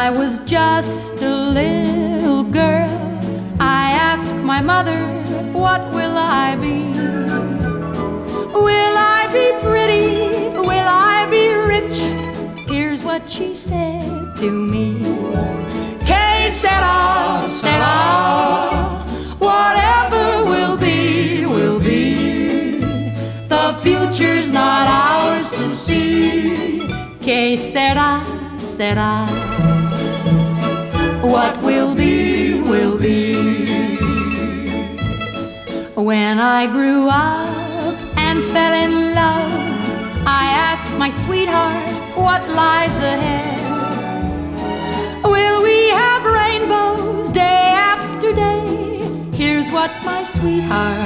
I was just a little girl, I asked my mother, what will I be? Will I be pretty? Will I be rich? Here's what she said to me. Que sera, sera, whatever will be, will be. The future's not ours to see. Que sera, sera, what will be, will be. When I grew up and fell in love, I asked my sweetheart, what lies ahead? Will we have rainbows day after day? Here's what my sweetheart